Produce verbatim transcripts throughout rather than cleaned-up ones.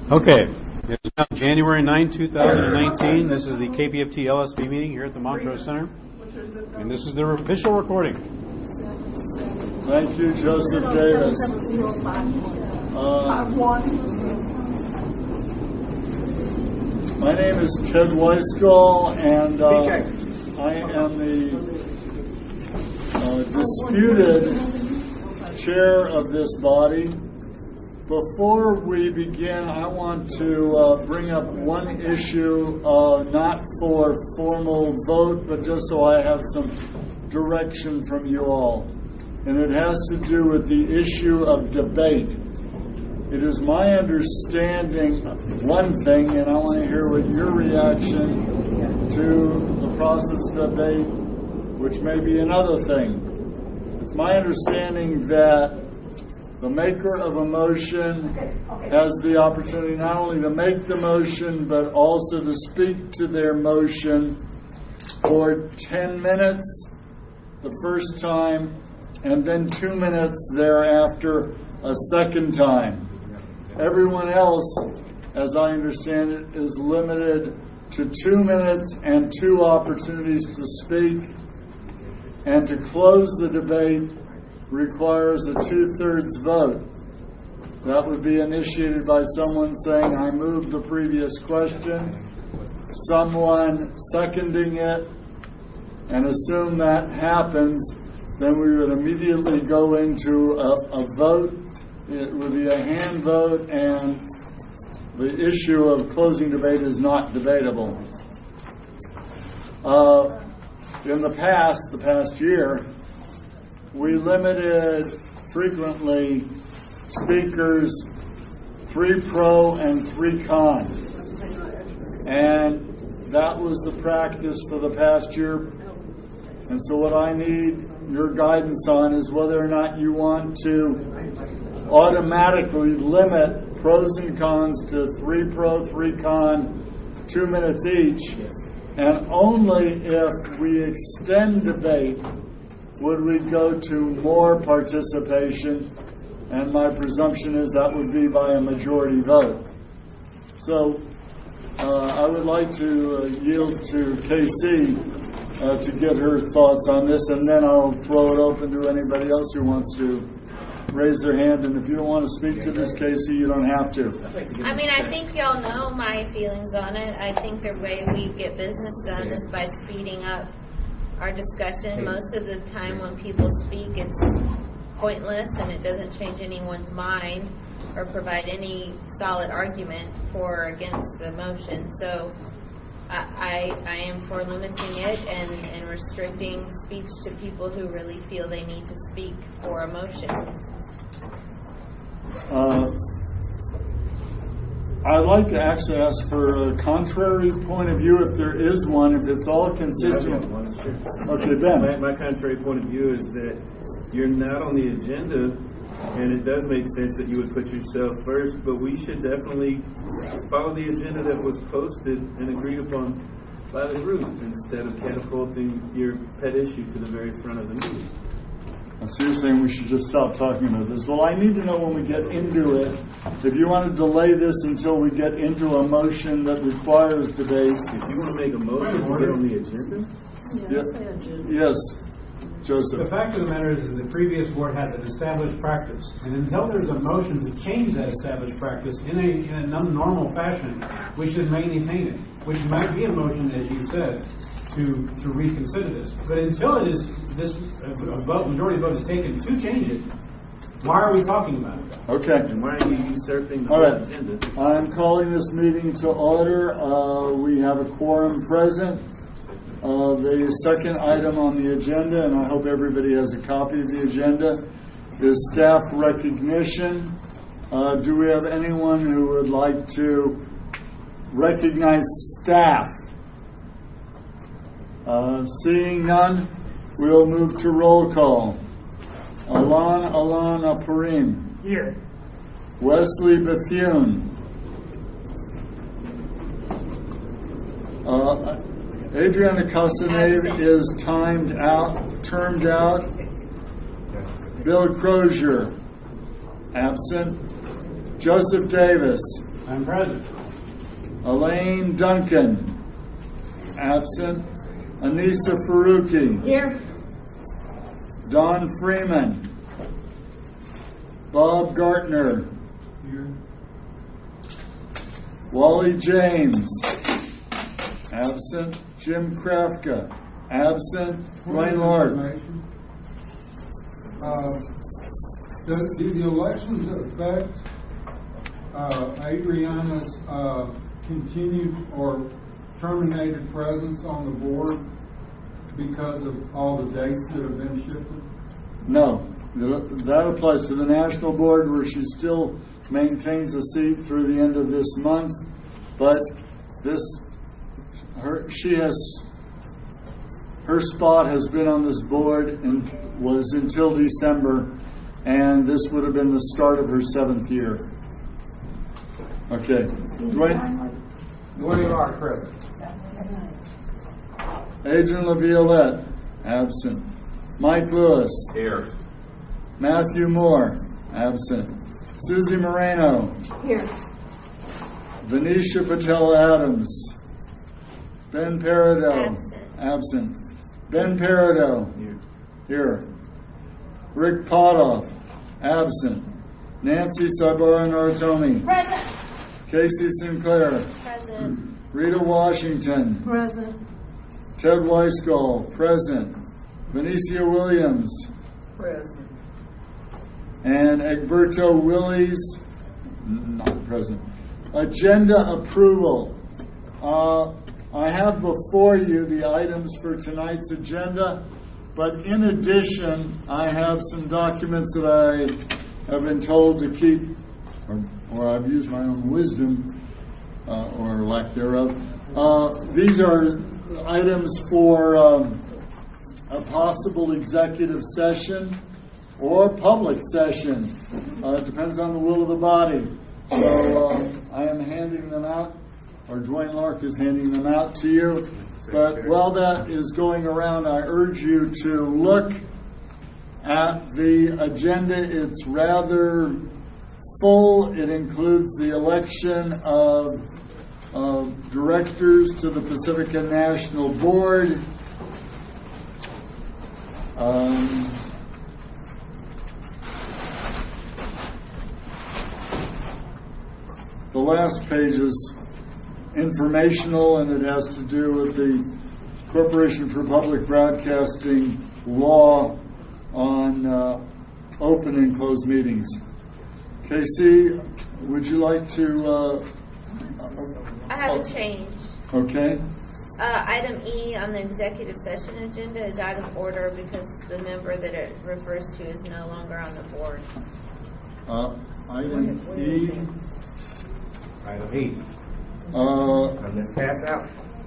Okay, it's now January ninth, two thousand nineteen. This is the K P F T L S B meeting here at the Montrose Center. And this is the official recording. Thank you, Joseph Davis. Uh, my name is Ted Weisgall, and uh, I am the uh, disputed chair of this body. Before we begin, I want to uh, bring up one issue, uh, not for formal vote, but just so I have some direction from you all. And it has to do with the issue of debate. It is my understanding, one thing, and I want to hear what your reaction to the process of debate, which may be another thing. It's my understanding that the maker of a motion has the opportunity not only to make the motion, but also to speak to their motion for ten minutes the first time, and then two minutes thereafter a second time. Everyone else, as I understand it, is limited to two minutes and two opportunities to speak, and to close the debate requires a two-thirds vote. That would be initiated by someone saying, I move the previous question, someone seconding it, and assume that happens, then we would immediately go into a, a vote. It would be a hand vote, and the issue of closing debate is not debatable. Uh, in the past, the past year, we limited frequently speakers three pro and three con. And that was the practice for the past year. And so what I need your guidance on is whether or not you want to automatically limit pros and cons to three pro, three con, two minutes each. And only if we extend debate would we go to more participation, and my presumption is that would be by a majority vote. So uh, I would like to uh, yield to K C uh, to get her thoughts on this, and then I'll throw it open to anybody else who wants to raise their hand. And if you don't want to speak to this, K C, you don't have to. I mean, I think y'all know my feelings on it. I think the way we get business done is by speeding up our discussion. Most of the time when people speak, it's pointless and it doesn't change anyone's mind or provide any solid argument for or against the motion. So I, I, I am for limiting it and, and restricting speech to people who really feel they need to speak for a motion. Uh, I'd like to actually ask for a contrary point of view, if there is one, if it's all consistent. One, sure. Okay, Ben. My, my contrary point of view is that you're not on the agenda, and it does make sense that you would put yourself first, but we should definitely follow the agenda that was posted and agreed upon by the group instead of catapulting your pet issue to the very front of the meeting. So you're saying we should just stop talking about this. Well, I need to know when we get into it. If you want to delay this until we get into a motion that requires debate. If you want to make a motion to get on the agenda? Yeah. Yes, Joseph. The fact of the matter is that the previous board has an established practice. And until there's a motion to change that established practice in a, in a normal fashion, we should maintain it. Which might be a motion, as you said, to to reconsider this. But until it is this a vote, majority vote is taken to change it, why are we talking about it? Okay. And why are you usurping the All whole right. agenda? I'm calling this meeting to order. Uh, we have a quorum present. Uh, the second item on the agenda, and I hope everybody has a copy of the agenda, is staff recognition. Uh, do we have anyone who would like to recognize staff? Uh, seeing none, we'll move to roll call. Alan Alan Aparim. Here. Wesley Bethune. Uh, Adriana Casanave is timed out, termed out. Bill Crozier, absent. Joseph Davis, I'm present. Elaine Duncan, absent. Anissa Faruqi. Here. Don Freeman. Bob Gartner. Here. Wally James. Absent. Jim Krafka. Absent. Dwayne Lark. Uh, do, do the elections affect uh, Adriana's uh, continued or terminated presence on the board because of all the dates that have been shifted? No. That applies to the national board, where she still maintains a seat through the end of this month. But this, her, she has, her spot has been on this board and was until December, and this would have been the start of her seventh year. Okay. Dwayne? Dwayne Lark, present. Adrian LaViolette, absent. Mike Lewis. Here. Matthew Moore, absent. Susie Moreno. Here. Venetia Patel Adams. Ben Peridot. Absent. Absent. Ben Peridot. Here. Here. Rick Potoff. Absent. Nancy Sabara Naratomi. Present. Casey Sinclair. Present. Rita Washington. Present. Ted Weisgall. Present. Benicia Williams. Present. And Egberto Willies, not present. Agenda approval. Uh, I have before you the items for tonight's agenda, but in addition, I have some documents that I have been told to keep, or, or I've used my own wisdom, uh, or lack thereof. Uh, these are items for um, a possible executive session or public session. Uh, it depends on the will of the body. So uh, I am handing them out, or Dwayne Lark is handing them out to you. But while that is going around, I urge you to look at the agenda. It's rather full. It includes the election of, of directors to the Pacifica National Board. Um, The last page is informational, and it has to do with the Corporation for Public Broadcasting law on uh, open and closed meetings. K C, would you like to? Uh, I have a change. Okay. Uh, item E on the executive session agenda is out of order because the member that it refers to is no longer on the board. Uh, item E. Item E. Uh, And let's pass out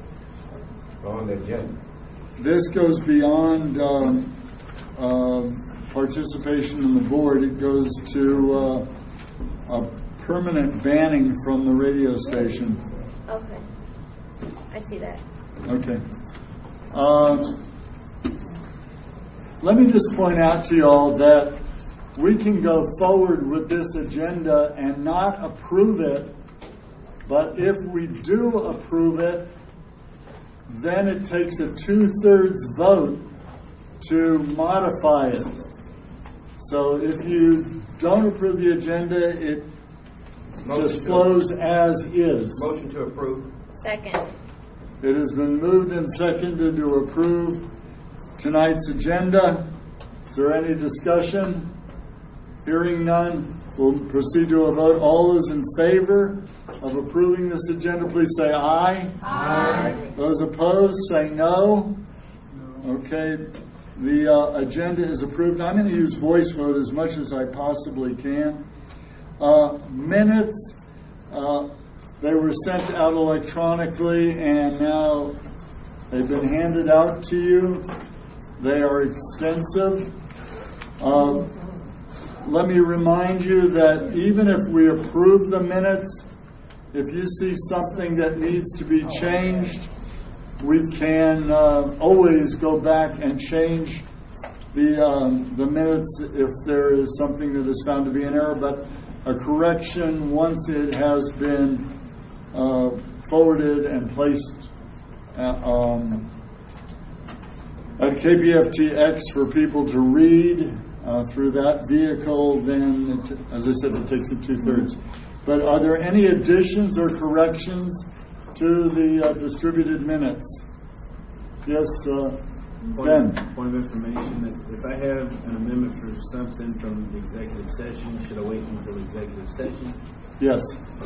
on the agenda. This goes beyond um, um, participation in the board. It goes to uh, a permanent banning from the radio station. Okay. I see that. Okay. Um, let me just point out to you all that we can go forward with this agenda and not approve it, but if we do approve it, then it takes a two-thirds vote to modify it. So if you don't approve the agenda, it Motion just to- flows as is. Motion to approve. Second. It has been moved and seconded to approve tonight's agenda. Is there any discussion? Hearing none, we'll proceed to a vote. All those in favor of approving this agenda, please say aye. Aye. Those opposed, say no. Okay, the uh, agenda is approved. I'm going to use voice vote as much as I possibly can. Uh, minutes, uh, they were sent out electronically, and now they've been handed out to you. They are extensive. Um, let me remind you that even if we approve the minutes, if you see something that needs to be changed, we can uh, always go back and change the um, the minutes if there is something that is found to be an error. But a correction once it has been uh, forwarded and placed uh, um, at K P F T X for people to read uh, through that vehicle, then, it, as I said, it takes it two-thirds. But are there any additions or corrections to the uh, distributed minutes? Yes, uh, Ben. Point, point of information, that if I have an amendment for something from the executive session, should I wait until executive session? Yes.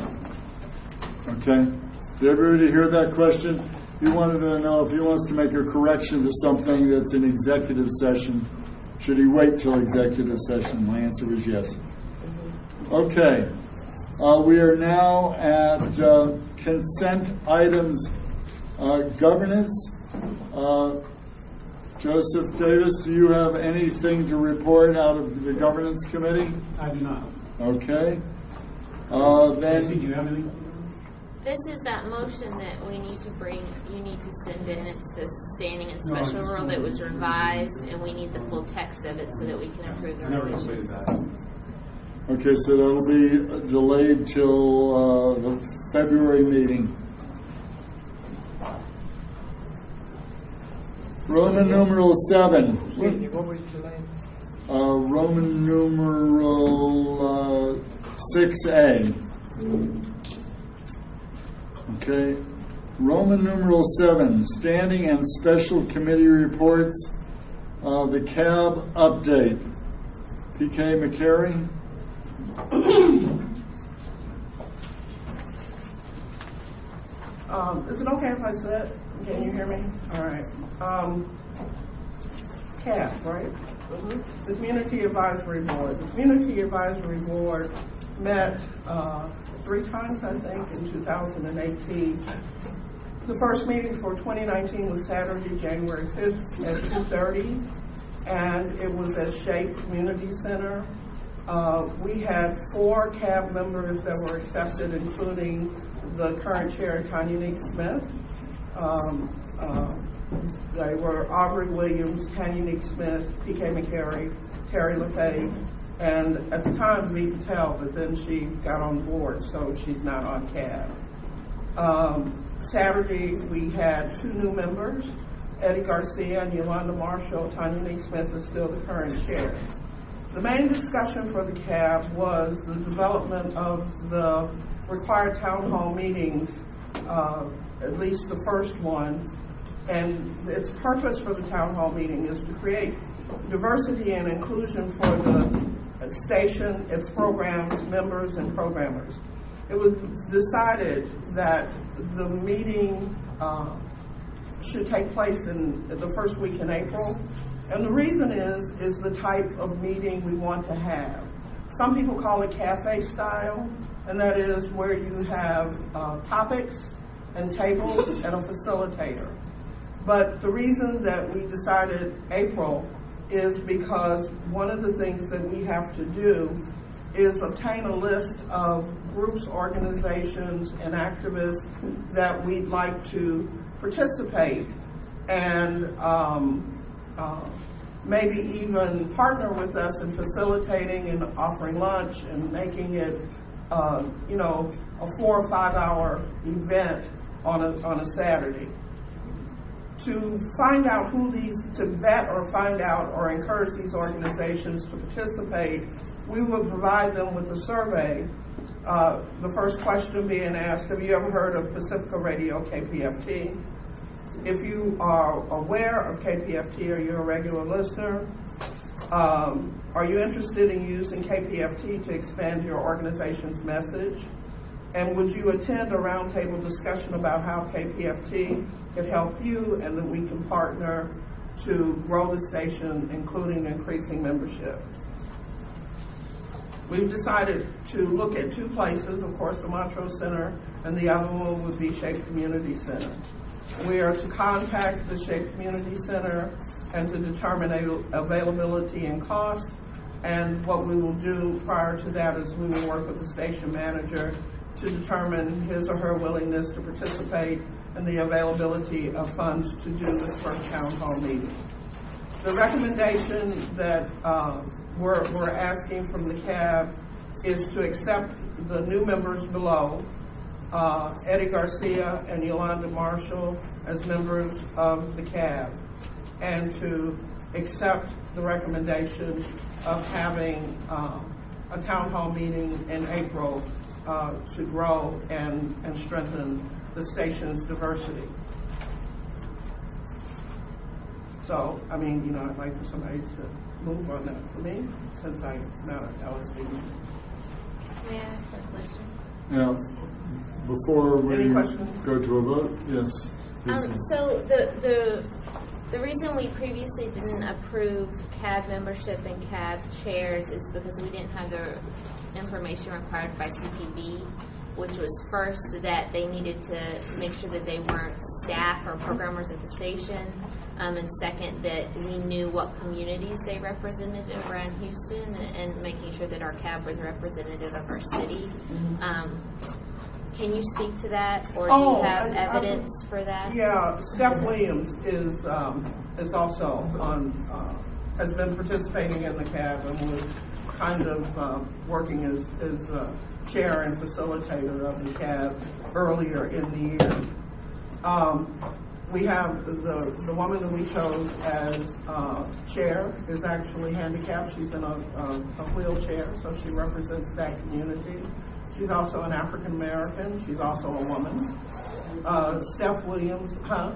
Okay. Did everybody hear that question? You wanted to know if he wants to make a correction to something that's in executive session, should he wait till executive session? My answer was yes. Okay. Uh, we are now at uh, consent items uh, governance. Uh, Joseph Davis, do you have anything to report out of the governance committee? I do not. Okay. Uh, then, Casey, do you have anything? This is that motion that we need to bring, you need to send in. It's the standing and No, I special just- rule that was revised, and we need the full text of it so that we can approve the I never revision. completed that. okay, so that'll be delayed till uh, the February meeting. Roman numeral seven. What was your name? Uh, Roman numeral uh, six A. Okay. Roman numeral seven, standing and special committee reports. Uh, the C A B update. P K McCary. Um, is it okay if I sit? Can you hear me? All right. Um, C A B, right? Mm-hmm. The Community Advisory Board. The Community Advisory Board met uh, three times, I think, in two thousand eighteen. The first meeting for twenty nineteen was Saturday, January fifth at two thirty, and it was at Shape Community Center. Uh, we had four C A B members that were accepted, including the current chair, Tanya Neek Smith. Um, uh, they were Aubrey Williams, Tanya Neek Smith, P K McCary, Terry LeFay, and at the time, V. Patel, but then she got on board, so she's not on C A B. Um, Saturday, we had two new members, Eddie Garcia and Yolanda Marshall. Tanya Neek Smith is still the current chair. The main discussion for the C A B was the development of the required town hall meetings, uh, at least the first one. And its purpose for the town hall meeting is to create diversity and inclusion for the station, its programs, members, and programmers. It was decided that the meeting uh, should take place in the first week in April. And the reason is, is the type of meeting we want to have. Some people call it cafe style, and that is where you have uh, topics and tables and a facilitator. But the reason that we decided April is because one of the things that we have to do is obtain a list of groups, organizations, and activists that we'd like to participate and um, uh, maybe even partner with us in facilitating and offering lunch and making it, uh, you know, a four or five hour event on a, on a Saturday. To find out who these, to vet or find out or encourage these organizations to participate, we will provide them with a survey. Uh, the first question being asked, have you ever heard of Pacifica Radio, K P F T? If you are aware of K P F T, are you a regular listener? Um, are you interested in using K P F T to expand your organization's message? And would you attend a roundtable discussion about how K P F T could help you and that we can partner to grow the station, including increasing membership? We've decided to look at two places, of course, the Montrose Center, and the other one would be Shape Community Center. We are to contact the Shape Community Center and to determine availability and cost. And what we will do prior to that is we will work with the station manager to determine his or her willingness to participate in the availability of funds to do this first town hall meeting. The recommendation that uh, we're, we're asking from the C A is to accept the new members below, uh, Eddie Garcia and Yolanda Marshall as members of the C A B, and to accept the recommendation of having uh, a town hall meeting in April uh, to grow and, and strengthen the station's diversity. So, I mean, you know, I'd like for somebody to move on that for me, since I'm not at L S B. May I ask a question? Now, before we Any questions? go to a vote, yes. Um, so the, the the reason we previously didn't approve C A B membership and C A B chairs is because we didn't have the information required by C P B, which was first that they needed to make sure that they weren't staff or programmers at the station, um, and second that we knew what communities they represented around Houston, and, and making sure that our C A B was representative of our city. Mm-hmm. Um, Can you speak to that, or do Oh, you have I- evidence I- for that? Yeah, Steph Williams is um, is also on uh, has been participating in the C A B and was kind of uh, working as as uh, chair and facilitator of the C A B earlier in the year. Um, we have the the woman that we chose as uh, chair is actually handicapped. She's in a, a, a wheelchair, so she represents that community. She's also an African American. She's also a woman. Uh, Steph Williams, huh?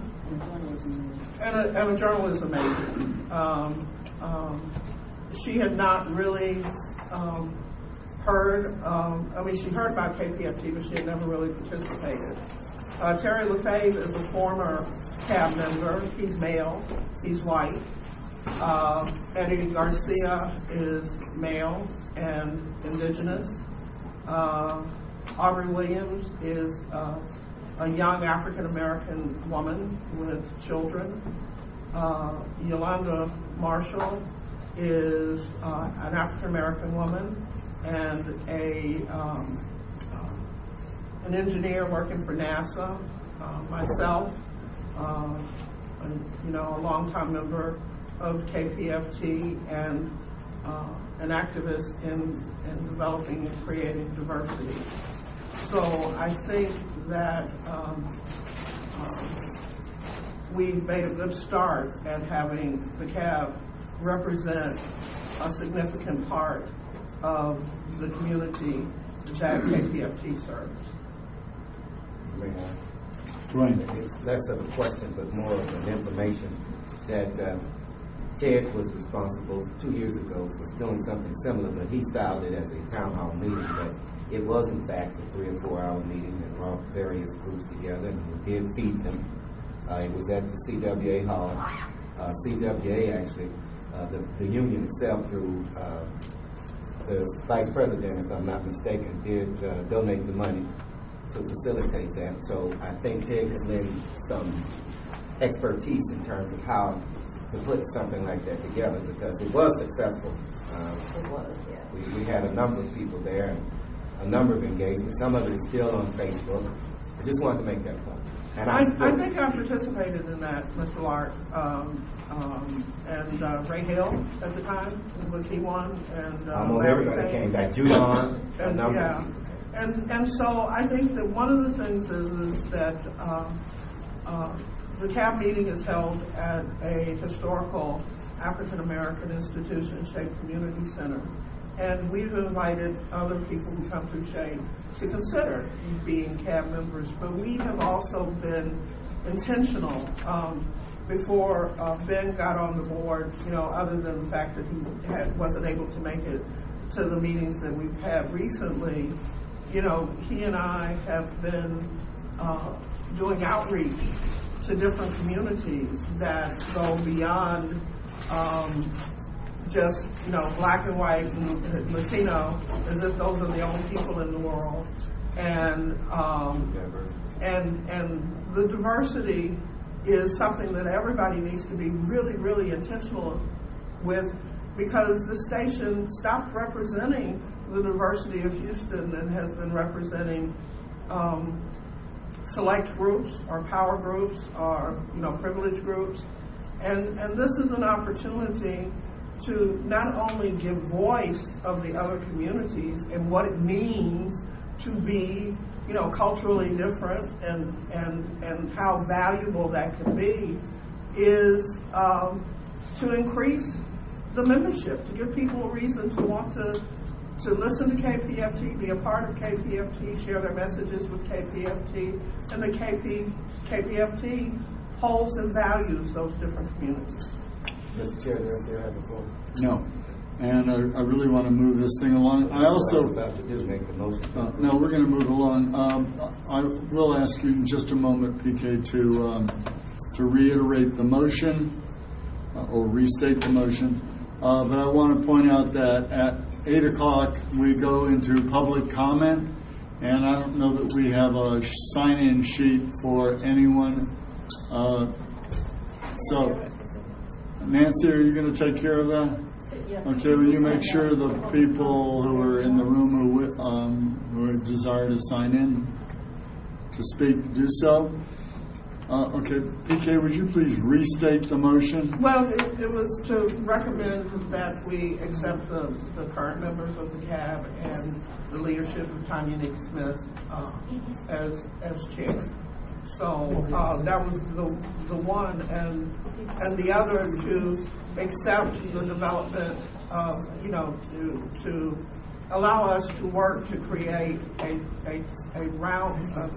And a, and a journalism major. Um, um, she had not really um, heard, um, I mean, she heard about K P F T, but she had never really participated. Uh, Terry LaFave is a former C A B member. He's male. He's white. Uh, Eddie Garcia is male and indigenous. Uh, Aubrey Williams is uh, a young African-American woman with children. Uh, Yolanda Marshall is uh, an African-American woman and a um, uh, an engineer working for NASA. Uh, myself, uh, a, you know, a longtime member of K P F T and uh, an activist in, in developing and creating diversity. So I think that um, um, we made a good start at having the C A B represent a significant part of the community that K P F T serves. Right. It's less of a question, but more of an information that uh, Ted was responsible two years ago for doing something similar, but he styled it as a town hall meeting. But it was, in fact, a three or four hour meeting that brought various groups together, and we did feed them. Uh, it was at the C W A Hall. Uh, C W A actually, uh, the, the union itself, through uh, the vice president, if I'm not mistaken, did uh, donate the money to facilitate that. So I think Ted could lend some expertise in terms of how to put something like that together, because it was successful. Um, It was, yeah. we, we had a number of people there and a number of engagements. Some of it is still on Facebook. I just wanted to make that point. And I, I, I think I participated in that, Mister Lark, um, um, and uh, Ray Hill at the time, was he one? And uh, almost Larry everybody Payne. came back. Judon, a And, number yeah. of people. And and so I think that one of the things is, is that uh, uh, the C A B meeting is held at a historical African American institution, Shade Community Center, and we've invited other people who come through Shade to consider being C A B members. But we have also been intentional. Um, before uh, Ben got on the board, you know, other than the fact that he had, wasn't able to make it to the meetings that we've had recently, you know, he and I have been uh, doing outreach to different communities that go beyond um, just, you know, black and white and Latino, as if those are the only people in the world. And um, and and the diversity is something that everybody needs to be really, really intentional with, because the station stopped representing the diversity of Houston and has been representing um, select groups or power groups or, you know, privileged groups. And, and this is an opportunity to not only give voice of the other communities and what it means to be, you know, culturally different, and and and how valuable that can be, is um, to increase the membership, to give people a reason to want to to listen to K P F T, be a part of K P F T, share their messages with K P F T, and the K P, K P F T holds and values those different communities. Mister Chair, does there have a vote? No. And I, I really want to move this thing along. I also... What I was about to do is make the motion. Uh, no, we're going to move along. Um, I will ask you in just a moment, P K, to um, to reiterate the motion uh, or restate the motion. Uh, but I want to point out that at eight o'clock we go into public comment, and I don't know that we have a sign-in sheet for anyone. Uh, so, Nancy, are you going to take care of that? Okay, will you make sure the people who are in the room who, um, who desire to sign in to speak do so? Uh, okay, P K, would you please restate the motion? Well, it, it was to recommend that we accept the, the current members of the C A B and the leadership of Tanya Nick Smith uh, as as chair. So uh, that was the the one, and and the other to accept the development, uh, you know, to to allow us to work to create a a, a round. Uh,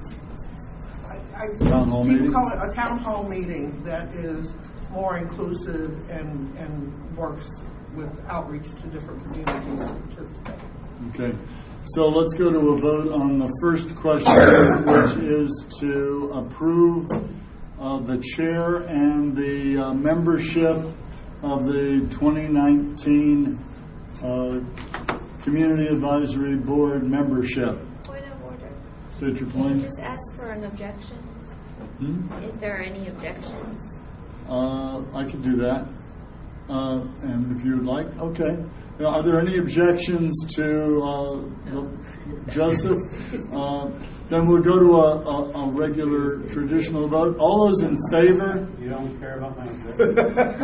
I, I, town hall meeting? Call it a town hall meeting that is more inclusive and and works with outreach to different communities to participate. Okay. So let's go to a vote on the first question, which is to approve uh, the chair and the uh, membership of the twenty nineteen uh, Community Advisory Board membership. Point of order. State your Can you point. just ask for an objection? Hmm? If there are any objections. Uh, I could do that. Uh, and if you would like, okay. Now, are there any objections to uh, the, Joseph? Uh, then we'll go to a, a, a regular traditional vote. All those in favor? You don't care about my objection.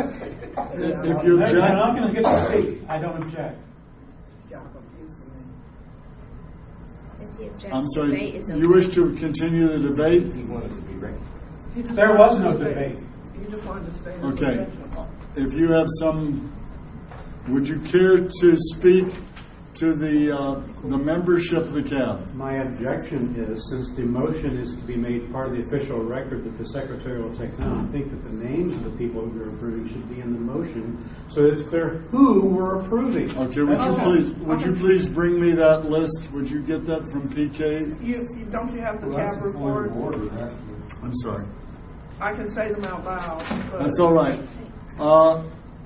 If you object, I'm not going to get to speak. I don't object. If he objects, I'm debate sorry, is you okay. wish to continue the debate? He wanted to be ready. There was no debate. You just wanted to stay. Okay. If you have some, would you care to speak to the uh, the membership of the C A B? My objection is, since the motion is to be made part of the official record that the secretary will take down, I think that the names of the people who we're approving should be in the motion, so that it's clear who we're approving. Okay, would you Okay. please would you please bring me that list? Would you get that from P K? You, you don't you have the Well, C A that's B a point report? of order, actually. I'm sorry. I can say them out loud. But That's all right. Uh,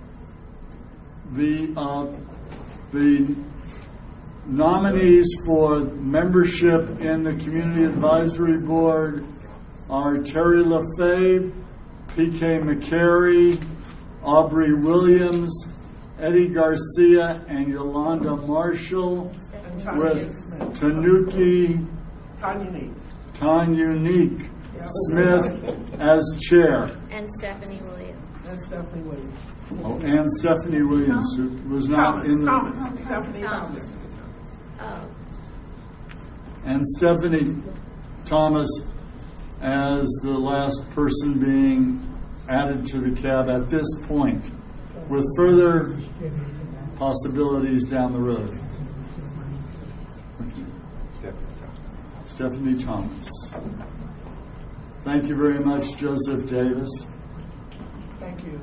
the uh, the nominees for membership in the Community Advisory Board are Terry LaFave, P K McCary, Aubrey Williams, Eddie Garcia, and Yolanda Marshall, And Tanya with Smith. Tanuki Tanya Neat. Tanyunique Yeah. Smith as chair. And Stephanie Williams. And Stephanie Williams. Oh, and Stephanie Williams, who was not Thomas. in the... Thomas. Stephanie Thomas. Thomas. Oh, And Stephanie Thomas as the last person being added to the C A B at this point, with further possibilities down the road. Stephanie Thomas. Thank you very much, Joseph Davis. Thank you.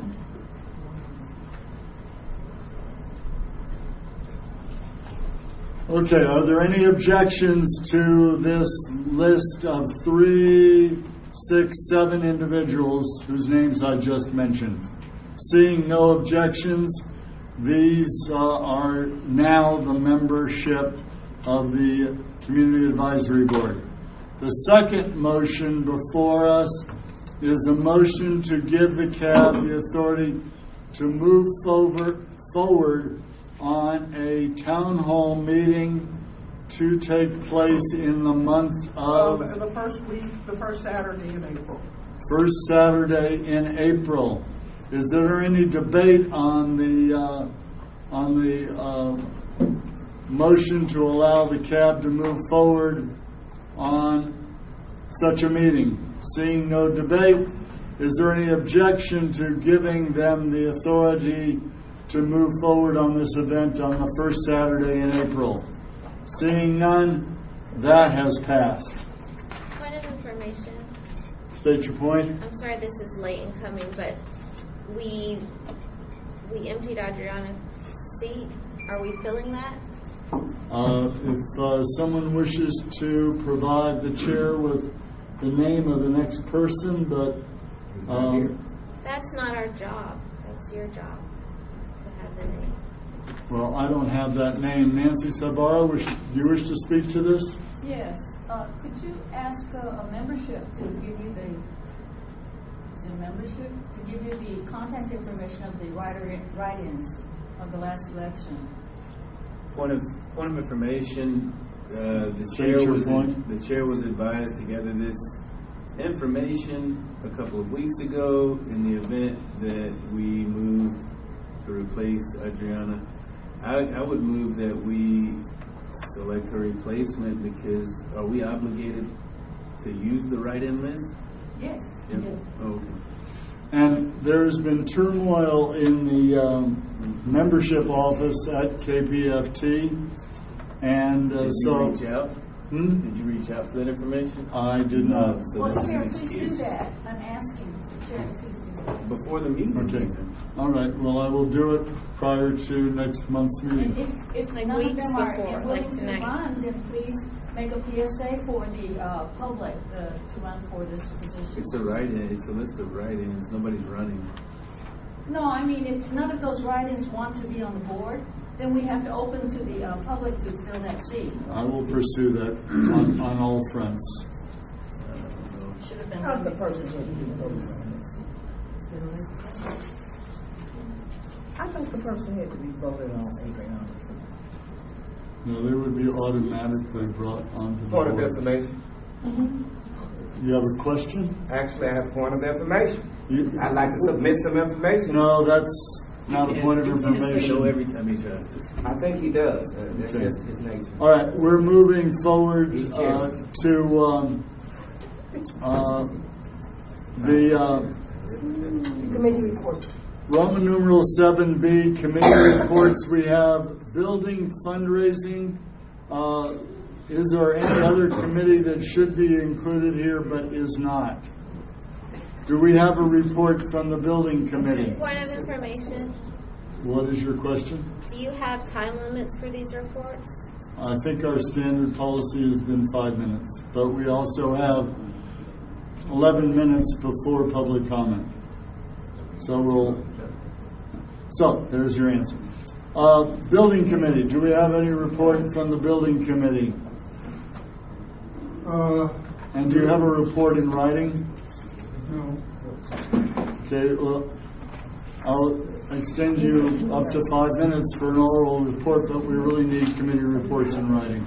Okay, are there any objections to this list of three, six, seven individuals whose names I just mentioned? Seeing no objections, these uh, are now the membership of the Community Advisory Board. The second motion before us is a motion to give the C A B the authority to move forward, forward on a town hall meeting to take place in the month of Um, the first week, the first Saturday in April. first Saturday in April. Is there any debate on the uh, on the uh, motion to allow the C A B to move forward on such a meeting? Seeing no debate, is there any objection to giving them the authority to move forward on this event on the first Saturday in April? Seeing none, that has passed. Point of information. State your point. I'm sorry this is late in coming, but we we emptied Adriana's seat. Are we filling that? Uh, if uh, someone wishes to provide the chair with the name of the next person, but um, That's not our job. That's your job to have the name. well, I don't have that name. Nancy Sabara, wish, do you wish to speak to this? Yes. Uh, could you ask uh, a membership to give you the, is it membership? To give you the contact information of the writer, write-ins of the last election? Point of point of information. Uh, the State chair your was point. the chair was advised to gather this information a couple of weeks ago in the event that we moved to replace Adriana. I, I would move that we select her replacement because are we obligated to use the write-in list? Yes. Yep. Yes. Oh, okay. And there's been turmoil in the um, membership office at K P F T, and uh, Did so you reach out? Hmm? Did you reach out for that information? I did not. So Well, this is Chair, an please do excuse. that. I'm asking. Chair, please do that. Before the meeting. Okay. All right. Well, I will do it prior to next month's And meeting. if, if Like none of weeks them are before, willing like to tonight. run, then please make a P S A for the uh, public uh, to run for this position. It's a write-in. It's a list of write-ins. Nobody's running. No, I mean, if none of those write-ins want to be on the board, then we have to open to the uh, public to fill that seat. I will pursue that on, on all fronts. Should have been. How's the person who didn't vote on that seat? I think the person had to be voted on, Adriana. No, they would be automatically brought onto the Point of board. information. You have a question? Actually, I have a point of information. You, I'd like to submit some information. no, that's not a point of You can't say no information. every time he tries to speak. I think he does. Uh, that's Okay. just his nature. All right, we're moving forward He's uh, chairman. to um, uh, the uh, Committee report. Roman numeral seven B, committee reports. We have building fundraising. Uh, is there any other committee that should be included here but is not? Do we have a report from the building committee? Point of information. What is your question? Do you have time limits for these reports? I think our standard policy has been five minutes, but we also have eleven minutes before public comment. So we'll, so there's your answer. Uh, building committee, do we have any report from the building committee? Uh, And do you have a report in writing? no. Okay, well, I'll extend you up to five minutes for an oral report, but we really need committee reports in writing.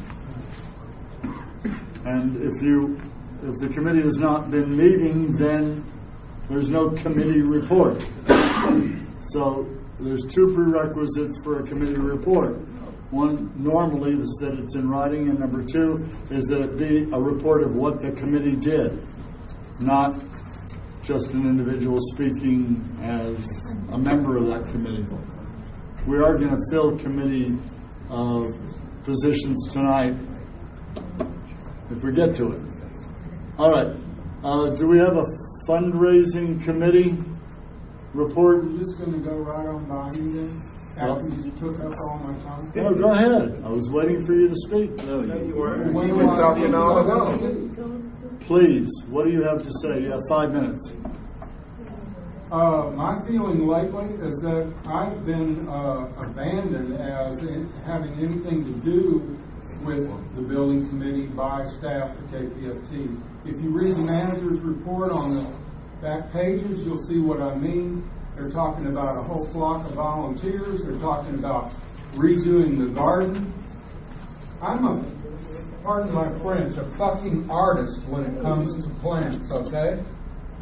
And if you, if the committee has not been meeting, then there's no committee report. So there's two prerequisites for a committee report. One, normally, is that it's in writing, and number two is that it be a report of what the committee did, not just an individual speaking as a member of that committee. We are going to fill committee uh, positions tonight if we get to it. All right. Uh, do we have a fundraising committee report? We're just gonna go right on by you then, after you took up all my time. Oh, go ahead. I was waiting for you to speak. No, you When You do were I talking speak? all along. Please, what do you have to say? You have five minutes. Uh, my feeling lately is that I've been uh, abandoned as in, having anything to do with the building committee by staff at K P F T. If you read the manager's report on the back pages, you'll see what I mean. They're talking about a whole flock of volunteers. They're talking about redoing the garden. I'm a, pardon my French, a fucking artist when it comes to plants, okay?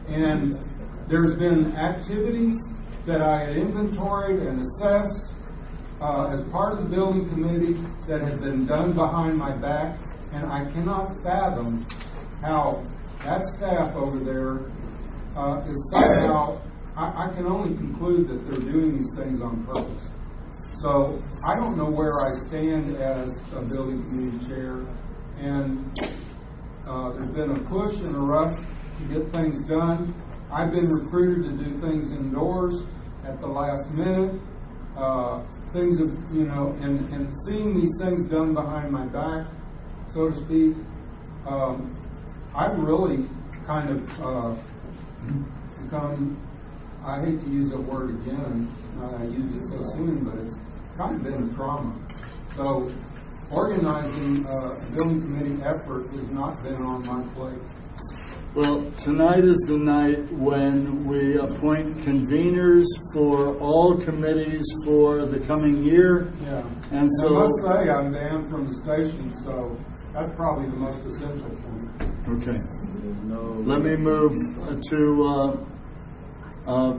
And there's been activities that I had inventoried and assessed uh, as part of the building committee that have been done behind my back, and I cannot fathom how that staff over there uh, is somehow, I, I can only conclude that they're doing these things on purpose. So I don't know where I stand as a building committee chair, and uh, there's been a push and a rush to get things done. I've been recruited to do things indoors at the last minute. Uh, things have, you know, and, and seeing these things done behind my back, so to speak, um, I've really kind of uh, become, I hate to use that word again, uh, I used it so soon, but it's kind of been a trauma. So organizing uh, a building committee effort has not been on my plate. Well, tonight is the night when we appoint conveners for all committees for the coming year. Yeah. And so I must say I'm banned from the station, so that's probably the most essential point. Okay. No. Let me move to uh, uh,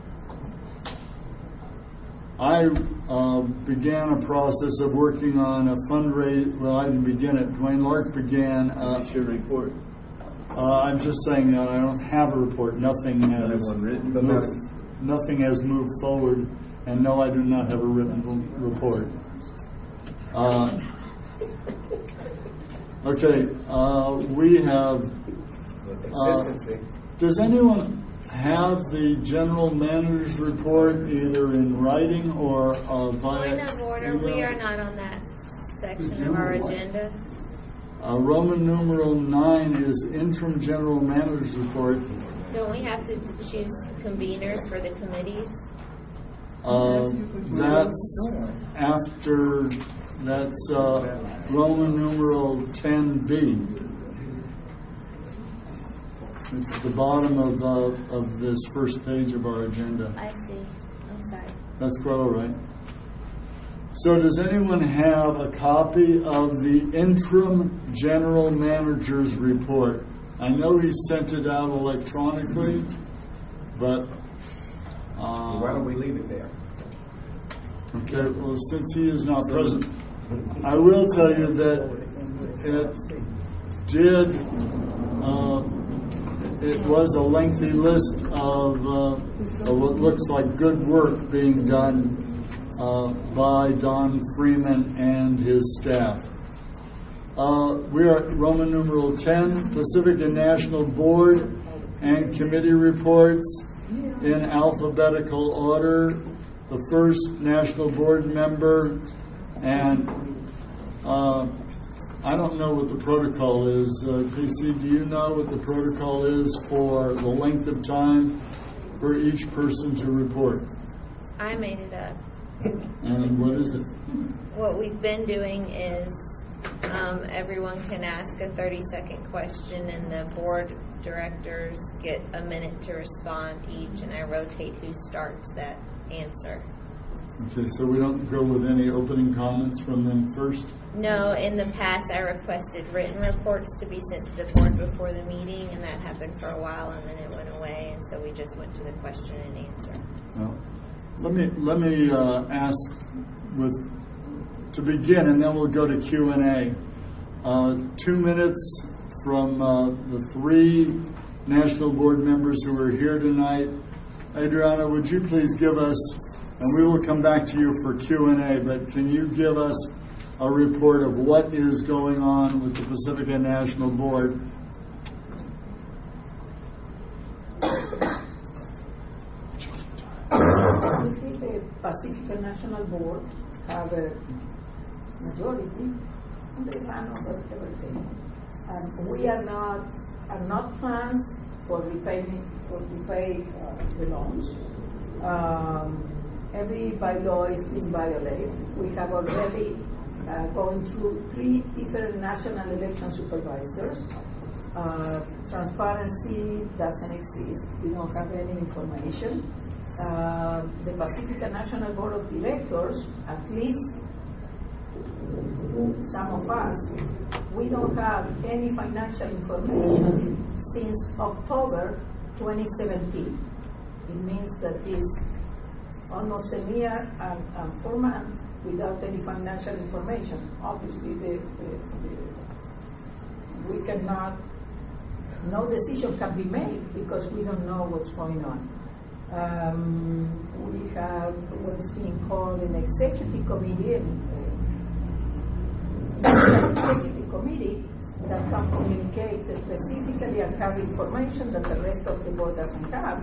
I uh, began a process of working on a fundraiser. Well, I didn't begin it. Dwayne Lark began. Uh, Is this your report? Uh, I'm just saying that I don't have a report. Nothing has written? moved, nothing has moved forward, and no, I do not have a written report. Uh, okay, uh, we have. Uh, does anyone have the general manager's report either in writing or uh, via? Point of order. We are not on that section of our agenda. Uh, Roman numeral nine is interim general manager's report. Don't we have to choose conveners for the committees? Uh, that's after, that's uh, Roman numeral ten B. It's at the bottom of uh, of this first page of our agenda. I see. I'm sorry. That's quite all right. So does anyone have a copy of the interim general manager's report? I know he sent it out electronically, but... Um, Why don't we leave it there? Okay, well, since he is not present, I will tell you that it did, uh, it was a lengthy list of, uh, of what looks like good work being done Uh, by Don Freeman and his staff. Uh, we are at Roman numeral ten, Pacific and National Board and Committee reports in alphabetical order. The first National Board member, and uh, I don't know what the protocol is. Uh, P C, do you know what the protocol is for the length of time for each person to report? I made it up. And what is it? What we've been doing is um, everyone can ask a thirty-second question, and the board directors get a minute to respond each, and I rotate who starts that answer. Okay, so we don't go with any opening comments from them first? No, in the past I requested written reports to be sent to the board before the meeting, and that happened for a while, and then it went away, and so we just went to the question and answer. Well, let me let me uh, ask with to begin, and then we'll go to Q and A. Uh, two minutes from uh, the three National Board members who are here tonight. Adriana, would you please give us, and we will come back to you for Q and A, but can you give us a report of what is going on with the Pacifica National Board? The Pacifica National Board have a majority, and they run over everything. And we are not are not plans for repayment for repay uh, the loans. Um, every bylaw is being violated. We have already uh, gone through three different national election supervisors. Uh, transparency doesn't exist. We don't have any information. Uh, the Pacifica National Board of Directors, at least some of us, we don't have any financial information since October twenty seventeen. It means that it's almost a year and, and four months without any financial information. Obviously, the, the, the, we cannot, no decision can be made because we don't know what's going on. Um, we have what is being called an executive committee, and, uh, executive committee that can communicate specifically and have information that the rest of the board doesn't have.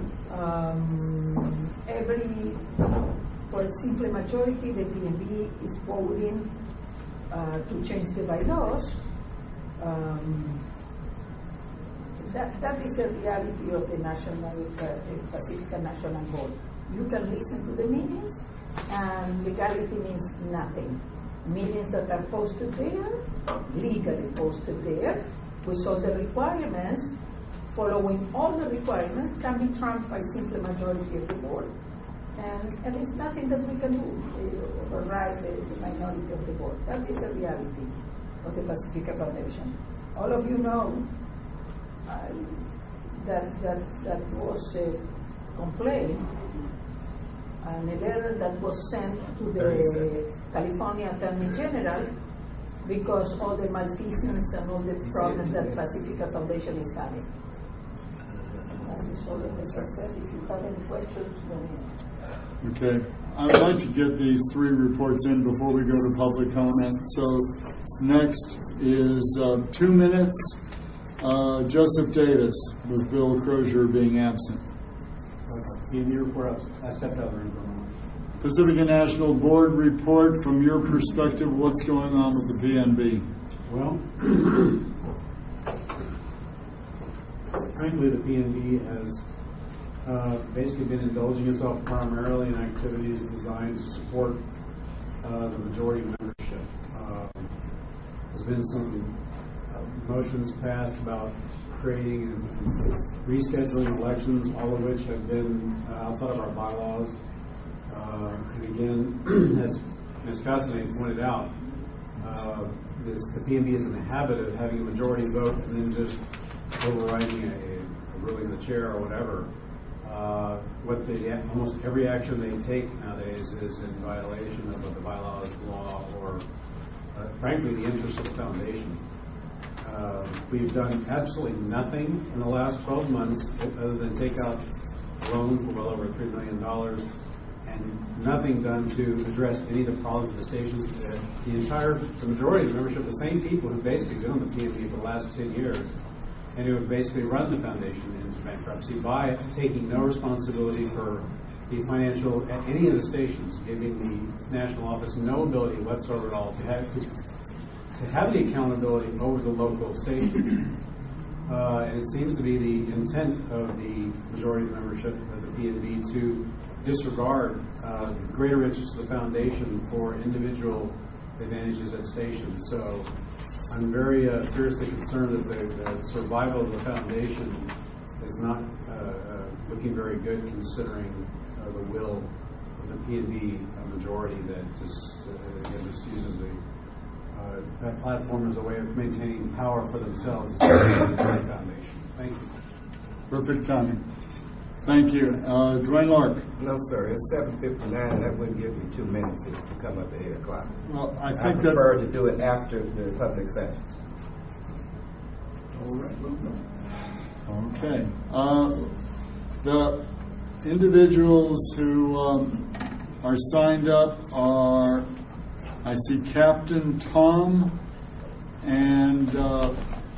Um, every, for a simple majority, the P N B is voting uh, to change the bylaws. Um, that, that is the reality of the National uh, the Pacifica National Board. You can listen to the meetings, and legality means nothing. Meetings that are posted there, legally posted there, with all the requirements, following all the requirements, can be trumped by simple majority of the board. And, and it's nothing that we can do to override the, the minority of the board. That is the reality of the Pacifica Foundation. All of you know uh, that, that, that was a complaint and a letter that was sent to the California Attorney General because all the malfeasance and all the problems that Pacifica Foundation is having. That is all that I said. If you have any questions, then... Okay. I'd like to get these three reports in before we go to public comment. So next is uh, two minutes, uh, Joseph Davis, with Bill Crozier being absent. P N B report, I stepped out of the room for a moment. Pacifica National Board report, from your perspective, what's going on with the P N B? Well, frankly, the P N B has uh, basically been indulging itself primarily in activities designed to support uh, the majority membership. Uh, there's been some uh, motions passed about creating and rescheduling elections, all of which have been uh, outside of our bylaws. Uh, and again, as Miz Castanet pointed out, uh, this, the P N B is in the habit of having a majority vote and then just overriding a, a ruling of the chair or whatever. Uh, what they, almost every action they take nowadays is in violation of the bylaws, law, or uh, frankly the interests of the foundation. Uh, we've done absolutely nothing in the last twelve months other than take out a loan for well over three million dollars, and nothing done to address any of the problems of the station. Uh, the entire, the majority of the membership, the same people who basically been on the P N B for the last ten years, and who have basically run the foundation into bankruptcy by taking no responsibility for the financial at any of the stations, giving the national office no ability whatsoever at all to have to to have the accountability over the local station. Uh, and it seems to be the intent of the majority of the membership of the P N B to disregard uh, the greater interests of the foundation for individual advantages at stations. So I'm very uh, seriously concerned that the, the survival of the foundation is not uh, uh, looking very good, considering uh, the will of the P N B majority that just, uh, again, just uses the Uh, that platform is a way of maintaining power for themselves as a foundation. Thank you. Perfect timing. Thank you. Uh, Dwayne Lark. No, sir. It's seven fifty-nine. That wouldn't give me two minutes if you come up at eight o'clock. Well, I I think that. prefer to do it after the public session. All right. Okay. Uh, the individuals who um, are signed up are, I see Captain Tom and uh,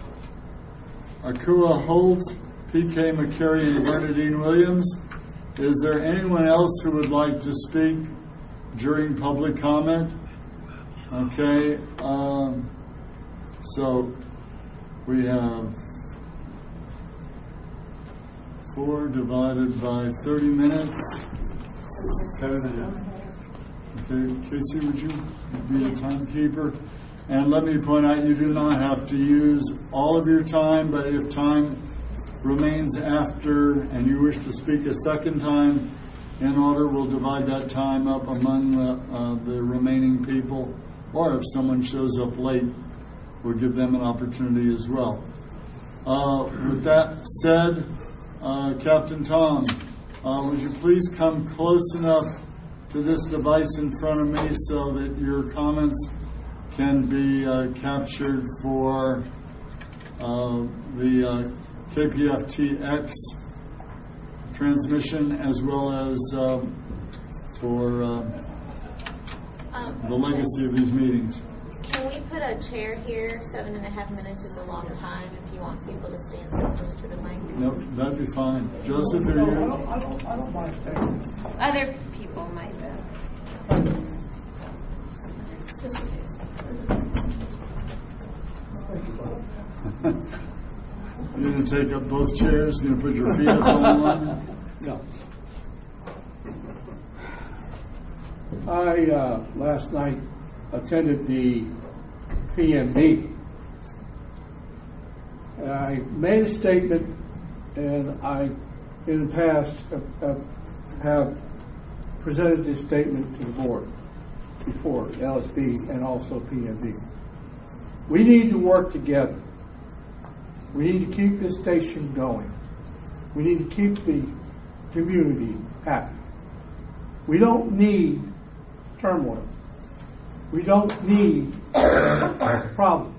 Akua Holt, P K McCary, and Bernadine Williams. Is there anyone else who would like to speak during public comment? Okay. Um, so we have four divided by thirty minutes. Seven and a half. Okay, Casey, would you be the timekeeper? And let me point out, you do not have to use all of your time, but if time remains after and you wish to speak a second time, in order, we'll divide that time up among the, uh, the remaining people. Or if someone shows up late, we'll give them an opportunity as well. Uh, with that said, uh, Captain Tom, uh, would you please come close enough to this device in front of me so that your comments can be uh, captured for uh, the uh, K P F T X transmission, as well as uh, for uh, Um, the legacy of these meetings. Can we put a chair here? Seven and a half minutes is a long time if you want people to stand so close to the mic. Nope, that'd be fine. Joseph, are No, I you? don't, I don't, I don't mind staying. Other people might though. You're going to take up both chairs? You're going to put your feet up on one? No. I, uh, last night, attended the P M B. And I made a statement, and I, in the past, have, have, have presented this statement to the board before, L S B and also P M B. We need to work together. We need to keep this station going. We need to keep the community happy. We don't need turmoil. We don't need problems.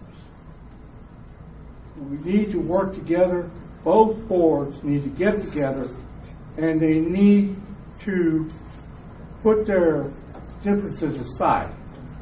We need to work together. Both boards need to get together, and they need to put their differences aside.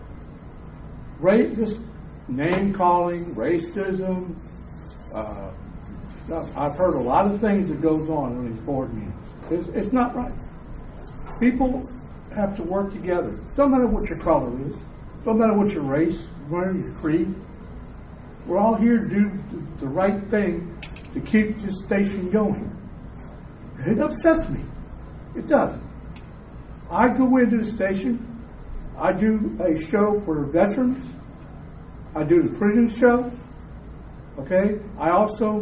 Right, this name calling, racism. Uh, I've heard a lot of things that goes on in these board meetings. It's, it's not right. People have to work together. Don't matter what your color is. Don't matter what your race, where your creed. We're all here to do the, the right thing to keep this station going. And it upsets me. It doesn't. I go into the station. I do a show for veterans. I do the prison show. Okay? I also,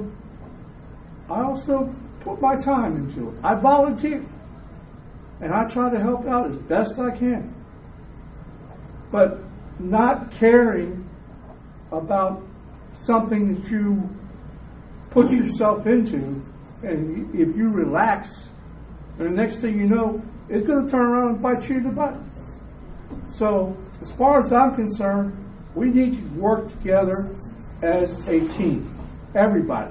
I also put my time into it. I volunteer. And I try to help out as best I can. But not caring about something that you put yourself into, and if you relax, and the next thing you know, it's going to turn around and bite you in the butt. So, as far as I'm concerned, we need to work together as a team. Everybody.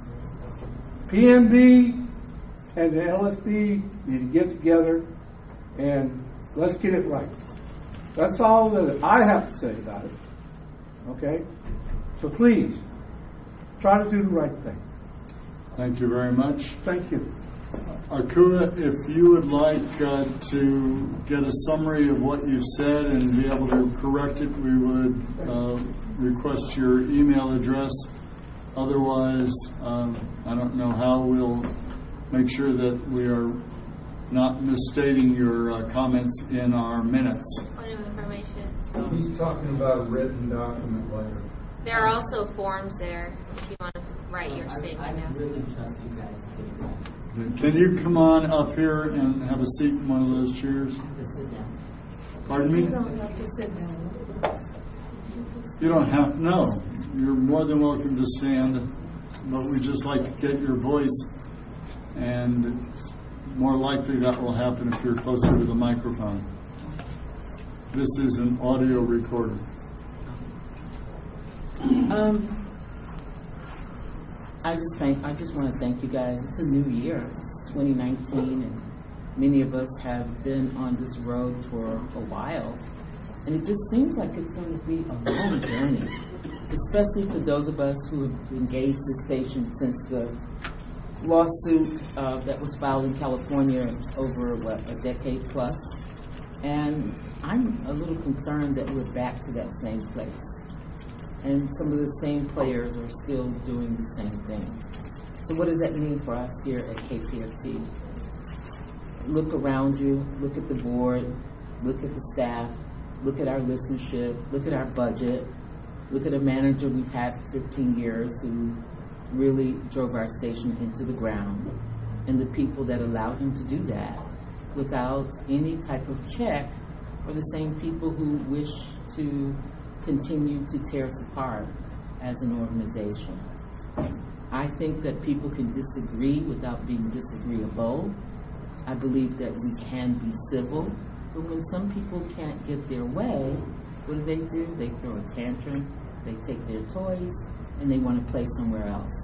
P M B and the L S B need to get together and let's get it right. That's all that I have to say about it. Okay? So please, try to do the right thing. Thank you very much. Thank you. Akua, if you would like uh, to get a summary of what you said and be able to correct it, we would uh, request your email address. Otherwise, um, I don't know how we'll make sure that we are not misstating your uh, comments in our minutes. Point of information. He's talking about a written document later. There are also forms there if you want to write your statement I, I down. really trust you guys to get it right. Can you come on up here and have a seat in one of those chairs? Just sit down. Pardon me? You don't have to sit down. You don't have, no. You're more than welcome to stand, but we just like to get your voice, and it's more likely that will happen if you're closer to the microphone. This is an audio recorder. Um, I just thank. I just want to thank you guys. It's a new year. It's twenty nineteen, and many of us have been on this road for a while, and it just seems like it's going to be a long journey, especially for those of us who have engaged this station since the lawsuit uh, that was filed in California over what a decade plus. And I'm a little concerned that we're back to that same place. And some of the same players are still doing the same thing. So what does that mean for us here at K P F T? Look around you, look at the board, look at the staff, look at our listenership, look at our budget, look at a manager we've had for fifteen years who really drove our station into the ground, and the people that allowed him to do that without any type of check for the same people who wish to continue to tear us apart as an organization. I think that people can disagree without being disagreeable. I believe that we can be civil, but when some people can't get their way, what do they do? They throw a tantrum, they take their toys, and they want to play somewhere else.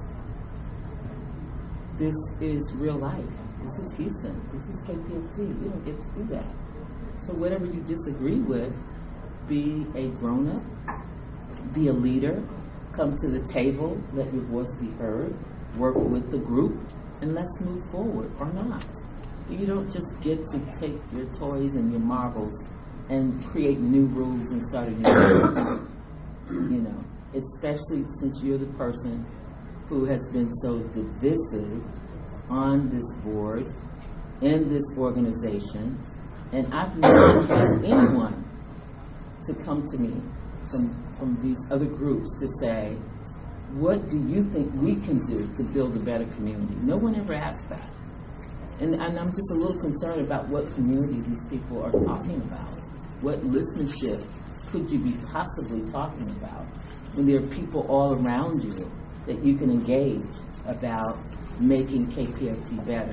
This is real life. This is Houston. This is K P F T. You don't get to do that. So whatever you disagree with, be a grown-up, be a leader, come to the table, let your voice be heard, work with the group, and let's move forward, or not. You don't just get to take your toys and your marbles and create new rules and start a new game. You know, especially since you're the person who has been so divisive on this board, in this organization, and I've not had anyone to come to me from, from these other groups to say, what do you think we can do to build a better community? No one ever asked that. And, and I'm just a little concerned about what community these people are talking about. What listenership could you be possibly talking about when there are people all around you that you can engage about making K P F T better?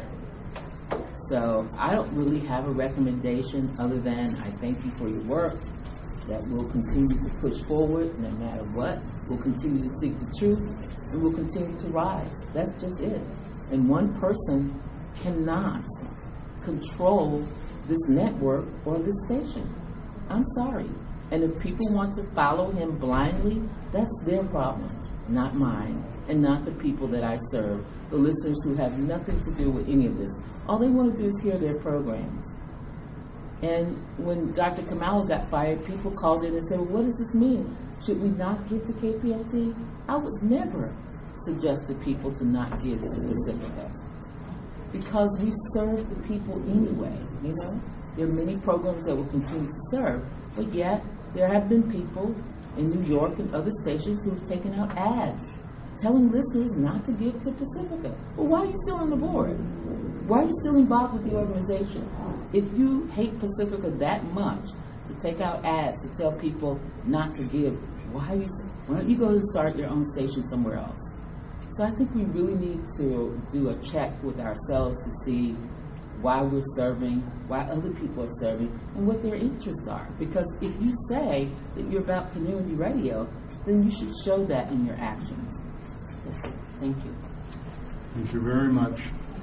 So I don't really have a recommendation other than I thank you for your work, that we'll continue to push forward no matter what. We'll continue to seek the truth, and we'll continue to rise. That's just it. And one person cannot control this network or this station. I'm sorry. And if people want to follow him blindly, that's their problem, not mine, and not the people that I serve, the listeners who have nothing to do with any of this. All they want to do is hear their programs. And when Doctor Khumalo got fired, people called in and said, well, what does this mean? Should we not give to K P F T? I would never suggest to people to not give to Pacifica, because we serve the people anyway, you know? There are many programs that will continue to serve, but yet there have been people in New York and other stations who have taken out ads telling listeners not to give to Pacifica. Well, why are you still on the board? Why are you still involved with the organization? If you hate Pacifica that much to take out ads to tell people not to give, why are you? Why don't you go and start your own station somewhere else? So I think we really need to do a check with ourselves to see why we're serving, why other people are serving, and what their interests are. Because if you say that you're about community radio, then you should show that in your actions. Thank you. Thank you very much.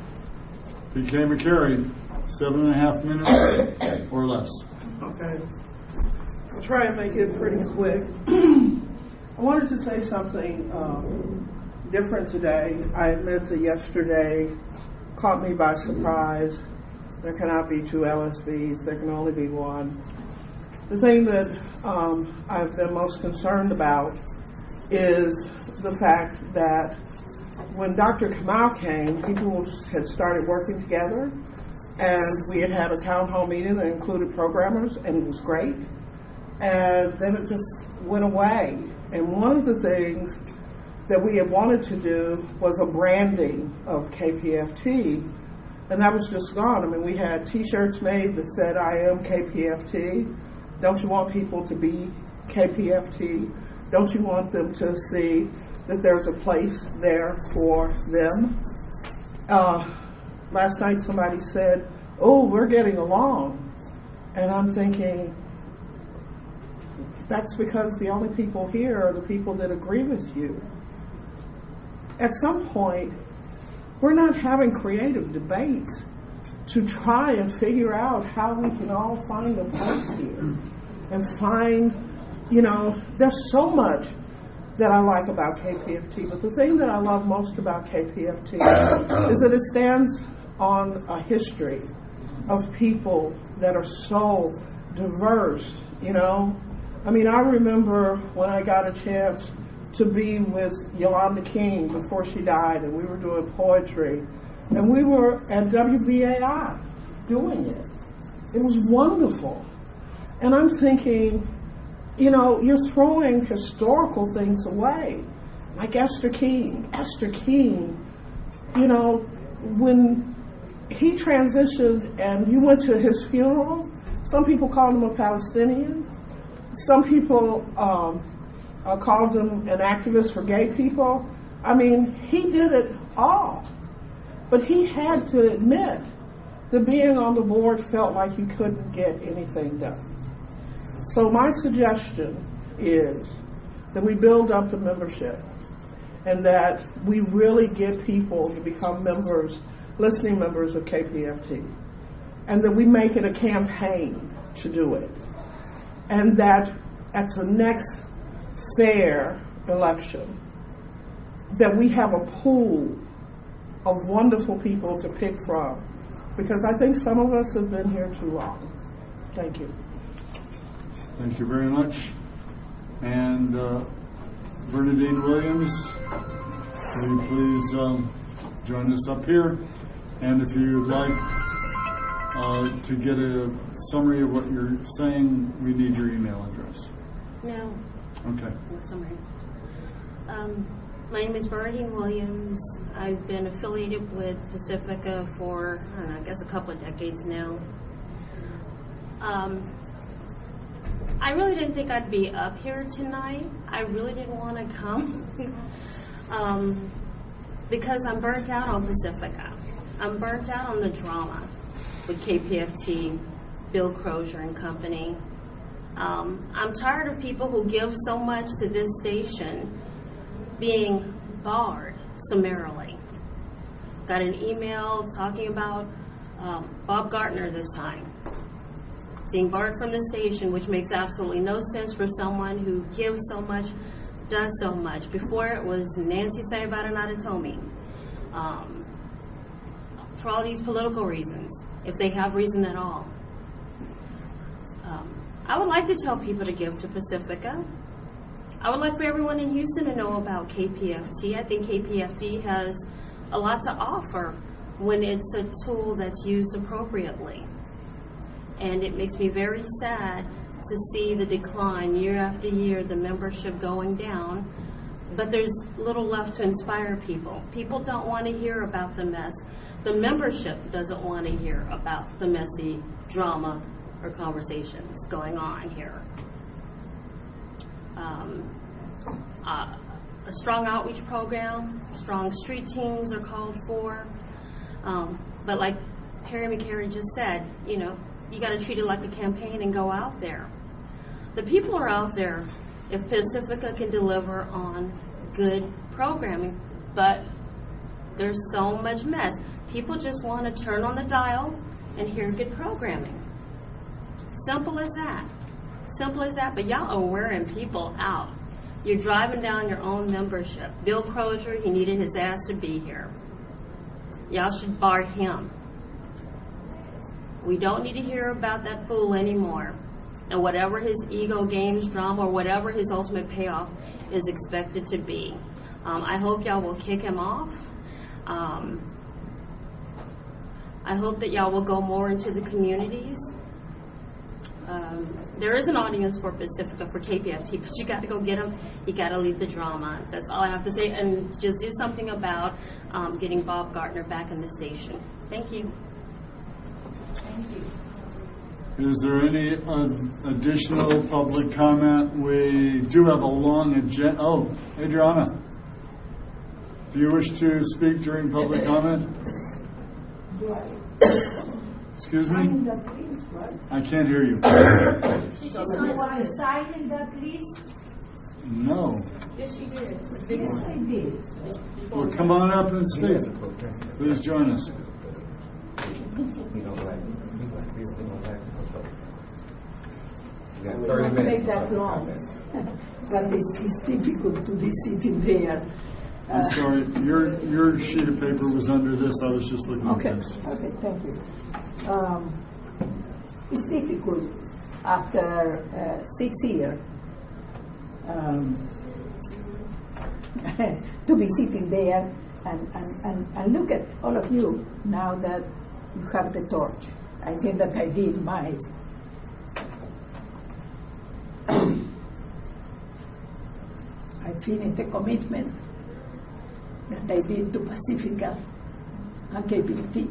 P K McCary, seven and a half minutes or less. Okay. I'll try and make it pretty quick. I wanted to say something um, different today. I admit that yesterday caught me by surprise. There cannot be two L S Vs. There can only be one. The thing that um, I've been most concerned about is the fact that when Doctor Khumalo came, people had started working together, and we had had a town hall meeting that included programmers, and it was great. And then it just went away. And one of the things that we had wanted to do was a branding of K P F T, and that was just gone. I mean, we had T-shirts made that said, I am K P F T. Don't you want people to be K P F T? Don't you want them to see that there's a place there for them? Uh, last night somebody said, oh, we're getting along. And I'm thinking, that's because the only people here are the people that agree with you. At some point, we're not having creative debates to try and figure out how we can all find a place here and find, you know, there's so much that I like about K P F T, but the thing that I love most about K P F T is that it stands on a history of people that are so diverse, you know. I mean, I remember when I got a chance to be with Yolanda King before she died, and we were doing poetry, and we were at W B A I doing it. It was wonderful. And I'm thinking, you know, you're throwing historical things away, like Esther King. Esther King, you know, when he transitioned and you went to his funeral, some people called him a Palestinian. Some people um, uh, called him an activist for gay people. I mean, he did it all. But he had to admit that being on the board felt like he couldn't get anything done. So my suggestion is that we build up the membership and that we really get people to become members, listening members of K P F T, and that we make it a campaign to do it. And that at the next fair election, that we have a pool of wonderful people to pick from, because I think some of us have been here too long. Thank you. Thank you very much. And uh, Bernadine Williams, will you please um, join us up here? And if you'd like uh, to get a summary of what you're saying, we need your email address. No. Okay. No summary. Um, my name is Bernadine Williams. I've been affiliated with Pacifica for, I don't know, I guess a couple of decades now. Um, I really didn't think I'd be up here tonight. I really didn't want to come um, because I'm burnt out on Pacifica. I'm burnt out on the drama with K P F T, Bill Crozier and company. Um, I'm tired of people who give so much to this station being barred summarily. Got an email talking about um, Bob Gartner this time being barred from the station, which makes absolutely no sense for someone who gives so much, does so much. Before it was Nancy Sayabata Natatomi. Um, for all these political reasons, if they have reason at all. Um, I would like to tell people to give to Pacifica. I would like for everyone in Houston to know about K P F T. I think K P F T has a lot to offer when it's a tool that's used appropriately. And it makes me very sad to see the decline year after year, the membership going down, but there's little left to inspire people. People don't want to hear about the mess. The membership doesn't want to hear about the messy drama or conversations going on here. Um, uh, a strong outreach program, strong street teams are called for, um, but like Perry McCary just said, you know, you got to treat it like a campaign and go out there. The people are out there if Pacifica can deliver on good programming, but there's so much mess. People just want to turn on the dial and hear good programming. Simple as that. Simple as that, but y'all are wearing people out. You're driving down your own membership. Bill Crozier, he needed his ass to be here. Y'all should bar him. We don't need to hear about that fool anymore. And whatever his ego games, drama, or whatever his ultimate payoff is expected to be. Um, I hope y'all will kick him off. Um, I hope that y'all will go more into the communities. Um, there is an audience for Pacifica, for K P F T, but you got to go get them. You got to leave the drama. That's all I have to say. And just do something about um, getting Bob Gartner back in the station. Thank you. Thank you. Is there any uh, additional public comment? We do have a long agenda. Oh, Adriana, do you wish to speak during public comment? Do I? Excuse me? Sign that list, right? I can't hear you. Did she sign Want to sign in that list? No. Yes, she did. Yes, I did. Well, come on up and speak. Please join us. You don't like, you like people who don't like it. You got We thirty won't minutes. take that long. But it's, it's difficult to be sitting there. I'm sorry, your your sheet of paper was under this. I was just looking Okay, at this. okay, thank you. Um, it's difficult after uh, six years um, to be sitting there and, and, and, and look at all of you now that you have the torch. I think that I did my I finished the commitment that I did to Pacifica and K P F T.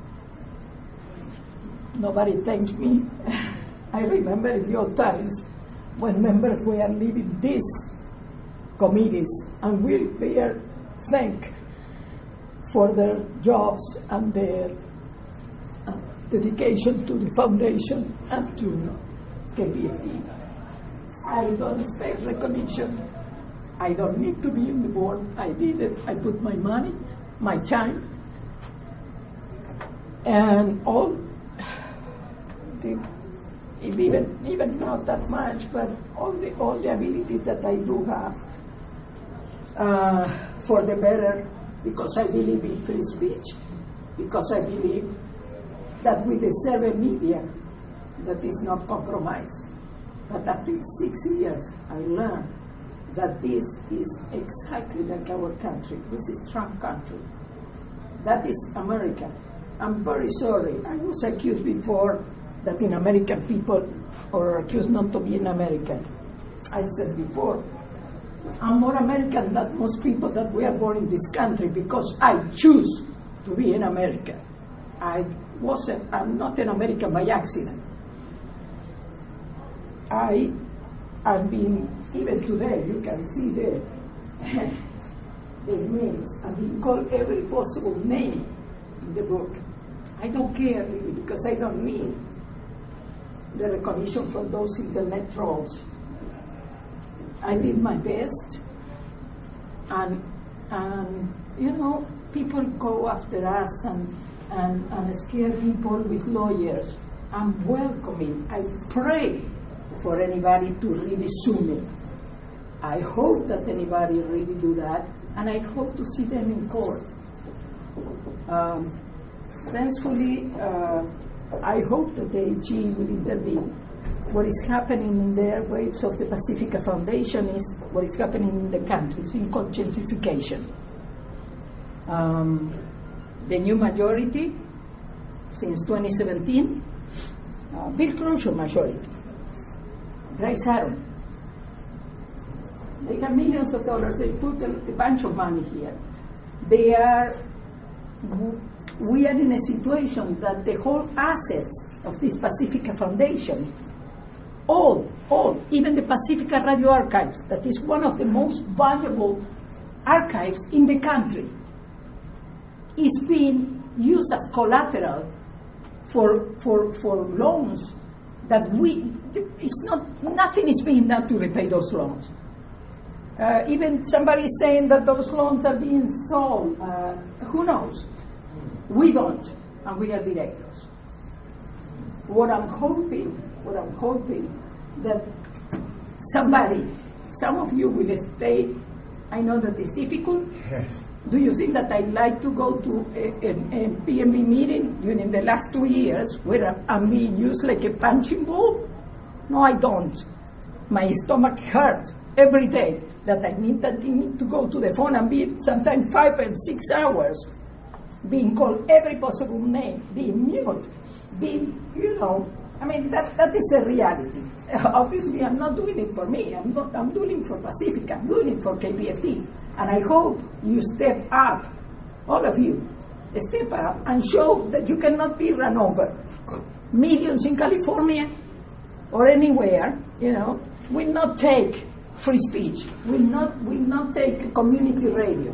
Nobody thanked me. I remember the old times when members were leaving these committees and we were thank for their jobs and their uh, dedication to the foundation and to K P F T. I don't expect recognition. I don't need to be in the board. I did it. I put my money, my time, and all the, even even not that much, but all the all the abilities that I do have uh, for the better, because I believe in free speech, because I believe that we deserve a media that is not compromised. But after six years, I learned that this is exactly like our country. This is Trump country. That is America. I'm very sorry. I was accused before that in American people are accused not to be an American. I said before, I'm more American than most people that were born in this country because I choose to be an American. I wasn't, I'm not an American by accident. I have been, even today, you can see there, the names. I've been called every possible name in the book. I don't care really because I don't need the recognition from those internet trolls. I did my best, and, and you know, people go after us and, and, and scare people with lawyers. I'm welcoming. I pray for anybody to really sue me. I hope that anybody really do that, and I hope to see them in court. Um, thankfully, uh, I hope that the A G will intervene. What is happening in the airwaves of the Pacifica Foundation is what is happening in the country. It's been called gentrification. Um, the new majority, since twenty seventeen, uh, Bill Closure majority, Bryce Aaron. They have millions of dollars. They put a, a bunch of money here. They are, we are in a situation that the whole assets of this Pacifica Foundation, all, all, even the Pacifica Radio Archives, that is one of the most valuable archives in the country, is being used as collateral for, for, for loans that we, it's not, nothing is being done to repay those loans. Uh, even somebody is saying that those loans are being sold. Uh, who knows? We don't, and we are directors. What I'm hoping, what I'm hoping, that somebody, some of you will stay. I know that it's difficult. Yes. Do you think that I like to go to a, a, a P M B meeting during the last two years where I'm being used like a punching ball? No, I don't. My stomach hurts every day that I need that I need to go to the phone and be sometimes five and six hours being called every possible name, being mute, being, you know, I mean, that, that is the reality. Uh, obviously, I'm not doing it for me. I'm, not, I'm doing it for Pacifica. I'm doing it for K P F T. And I hope you step up, all of you, step up and show that you cannot be run over. Millions in California or anywhere, you know, will not take free speech, will not, will not take community radio.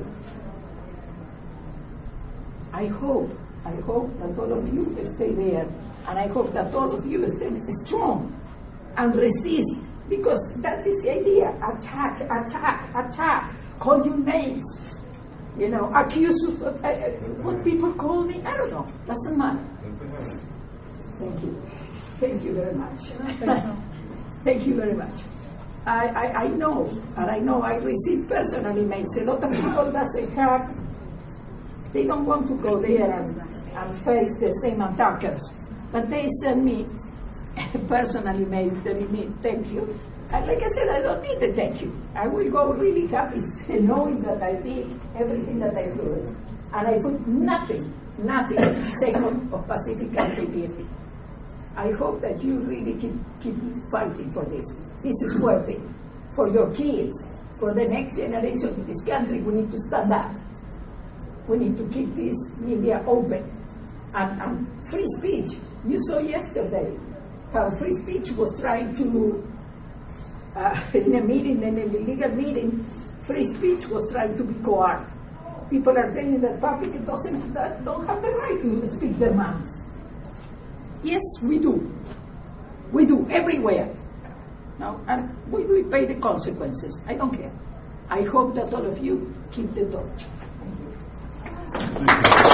I hope, I hope that all of you stay there, and I hope that all of you stay strong and resist, because that is the idea. Attack, attack, attack, call you names, you know, accuse of, uh, uh, what people call me, I don't know, doesn't matter. Thank you. Thank you very much. Thank you very much. I, I, I know, and I know I receive personal emails. A lot of people doesn't have, they don't want to go there and, and face the same attackers. But they send me personal emails telling me, thank you. And like I said, I don't need the thank you. I will go really happy knowing that I did everything that I could. And I put nothing, nothing second of Pacifica and K P F T. I hope that you really keep, keep fighting for this. This is worth it. For your kids, for the next generation of this country, we need to stand up. We need to keep this media open. And, and free speech, you saw yesterday how free speech was trying to, uh, in a meeting, in an illegal meeting, free speech was trying to be coarted. people are telling that public doesn't that don't have the right to speak their minds. Yes, we do. We do everywhere. No, and we will pay the consequences. I don't care. I hope that all of you keep the torch. Thank you.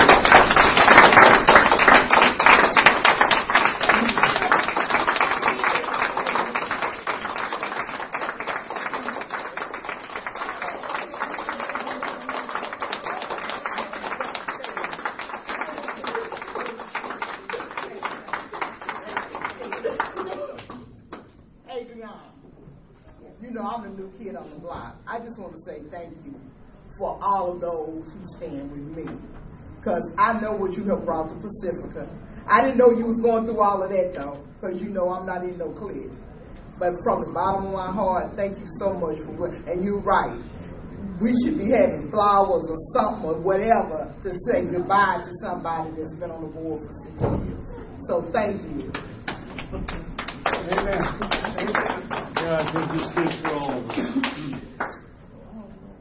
Kid on the block. I just want to say thank you for all of those who stand with me, because I know what you have brought to Pacifica. I didn't know you was going through all of that though, because you know I'm not in no clique. But from the bottom of my heart, thank you so much for what. And you're right. We should be having flowers or something or whatever to say goodbye to somebody that's been on the board for six years. So thank you. Amen. God, good to speak for all of us.